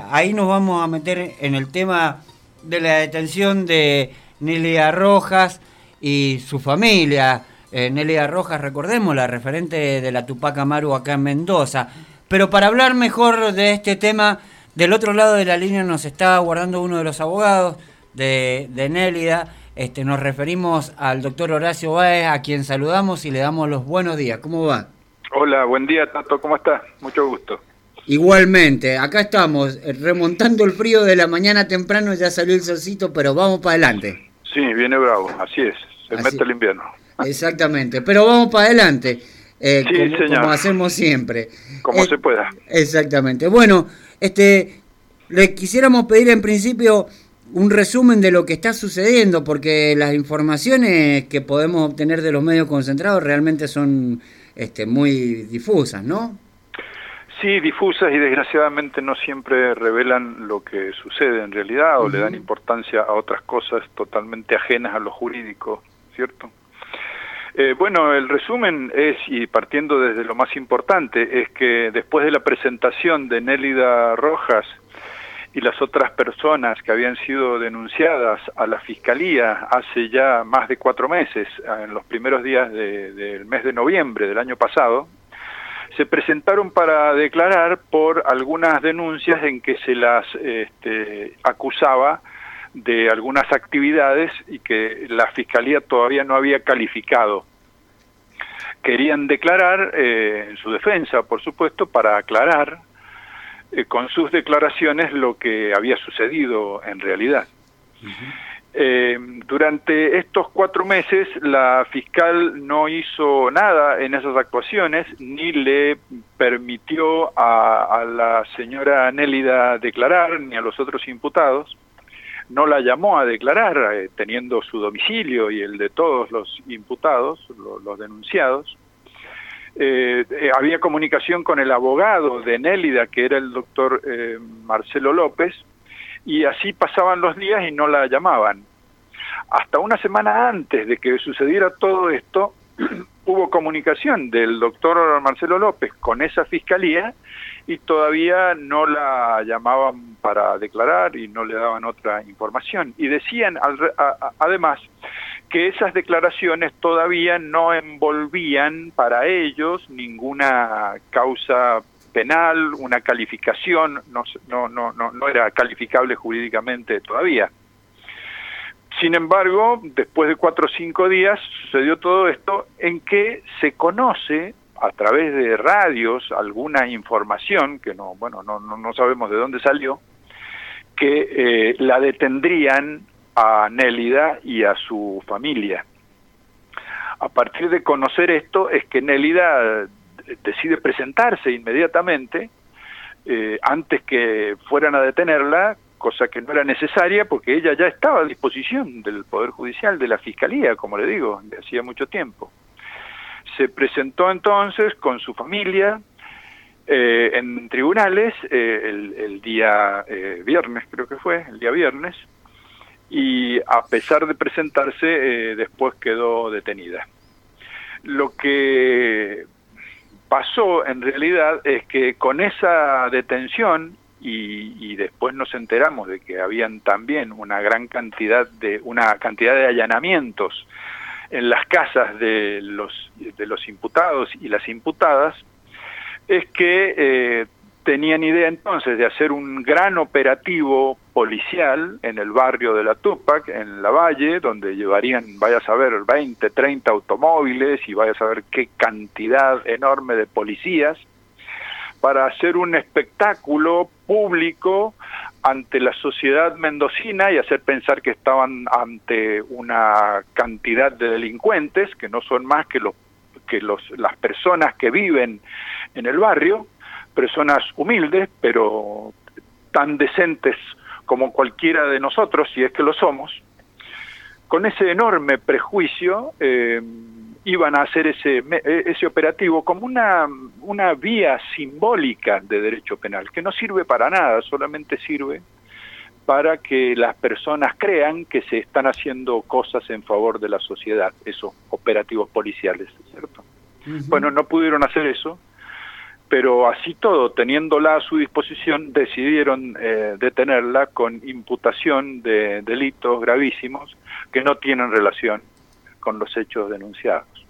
ahí nos vamos a meter en el tema de la detención de Nelia Rojas y su familia. Nelia Rojas, recordemos, la referente de la Tupac Amaru acá en Mendoza. Pero para hablar mejor de este tema, del otro lado de la línea nos está aguardando uno de los abogados de Nélida. Nos referimos al doctor Horacio Báez, a quien saludamos y le damos los buenos días. ¿Cómo va? Hola, buen día, Tato, ¿cómo estás? Mucho gusto. Igualmente, acá estamos, remontando el frío de la mañana temprano, ya salió el solcito, pero vamos para adelante. Sí, viene bravo, así es, mete el invierno. Exactamente, pero vamos para adelante, sí, como hacemos siempre. Como se pueda. Exactamente. Bueno, le quisiéramos pedir en principio un resumen de lo que está sucediendo, porque las informaciones que podemos obtener de los medios concentrados realmente son muy difusas, ¿no? Sí, difusas y desgraciadamente no siempre revelan lo que sucede en realidad o le dan importancia a otras cosas totalmente ajenas a lo jurídico, ¿cierto? Bueno, el resumen es, y partiendo desde lo más importante, es que después de la presentación de Nélida Rojas y las otras personas que habían sido denunciadas a la Fiscalía hace ya más de 4 meses, en los primeros días del mes de noviembre del año pasado, se presentaron para declarar por algunas denuncias en que se las acusaba de algunas actividades y que la Fiscalía todavía no había calificado. Querían declarar en su defensa, por supuesto, para aclarar con sus declaraciones lo que había sucedido en realidad. Durante estos 4 meses la fiscal no hizo nada en esas actuaciones, ni le permitió a la señora Nélida declarar, ni a los otros imputados. No la llamó a declarar, teniendo su domicilio y el de todos los imputados, los denunciados. Había comunicación con el abogado de Nélida, que era el doctor Marcelo López, y así pasaban los días y no la llamaban. Hasta una semana antes de que sucediera todo esto, hubo comunicación del doctor Marcelo López con esa fiscalía y todavía no la llamaban para declarar y no le daban otra información. Y decían además que esas declaraciones todavía no envolvían para ellos ninguna causa penal, una calificación, no era calificable jurídicamente todavía. Sin embargo, después de 4 o 5 días sucedió todo esto en que se conoce a través de radios alguna información que no sabemos de dónde salió, que la detendrían a Nélida y a su familia. A partir de conocer esto es que Nélida decide presentarse inmediatamente antes que fueran a detenerla, cosa que no era necesaria porque ella ya estaba a disposición del Poder Judicial, de la Fiscalía, como le digo, de hacía mucho tiempo. Se presentó entonces con su familia en tribunales el día viernes, creo que fue, el día viernes, y a pesar de presentarse, después quedó detenida. Lo que pasó en realidad es que con esa detención, y después nos enteramos de que habían también una cantidad de allanamientos en las casas de los imputados y las imputadas, es que tenían idea entonces de hacer un gran operativo policial en el barrio de la Tupac, en Lavalle, donde llevarían, vaya a saber, 20, 30 automóviles y vaya a saber qué cantidad enorme de policías, para hacer un espectáculo público ante la sociedad mendocina y hacer pensar que estaban ante una cantidad de delincuentes que no son más que las personas que viven en el barrio, personas humildes, pero tan decentes como cualquiera de nosotros, si es que lo somos. Con ese enorme prejuicio iban a hacer ese operativo como una vía simbólica de derecho penal, que no sirve para nada, solamente sirve para que las personas crean que se están haciendo cosas en favor de la sociedad, esos operativos policiales, ¿cierto? Bueno, no pudieron hacer eso. pero así todo, teniéndola a su disposición, decidieron detenerla con imputación de delitos gravísimos que no tienen relación con los hechos denunciados.